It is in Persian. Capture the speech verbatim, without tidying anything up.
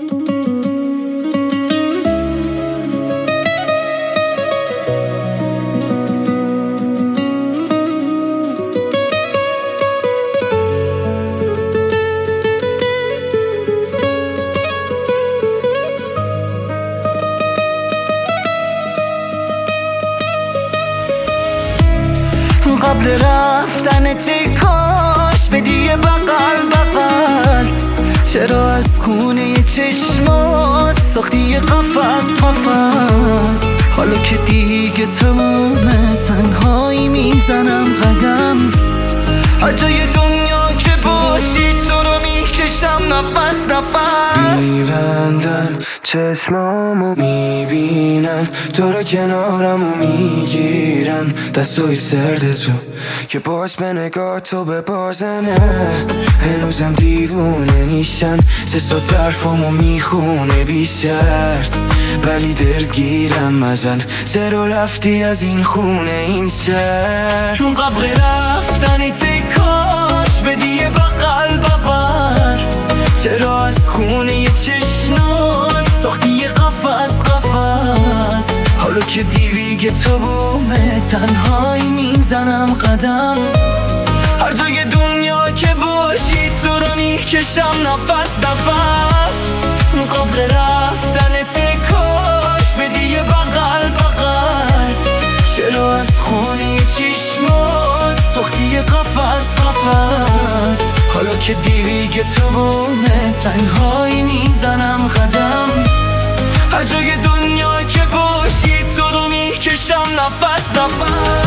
قبل رفتن کاش بدی یه بغل بغل، چرا از خونه چشمات ساختی یه قفس قفس؟ حالا که دیگه تمومه تنهایی میزنم قدم، هر جای دنیا که باشی تو رو میکشم نفس نفس. میبندم چشمامو میبینن تو رو کنارمو میگیرن، دستای سرد تو که باش به نگاه تو ببازنه. هنوزم دیوونه نیشن سه سا طرفامو میخونه بی شرط، ولی دلگیرم مزن زرو رفتی از این خونه این شهر. قبل رفتن کاش بدی یه بغل بغل، چرا از خونه چشمات ساختی یه قفس قفس؟ حالا که دیویگه تو بومه تنهایی میزنم قدم، هر جای دنیا که باشی تو رو میکشم نفس نفس. قبل رفتن کاش بدی یه بغل بغل، چرا از خونه چشمات ساختی یه قفس قفس؟ حالا که دیویگه تو بومه تنهایی میزنم قدم، هر جای دنیا که باشی تو رو میکشم نفس نفس.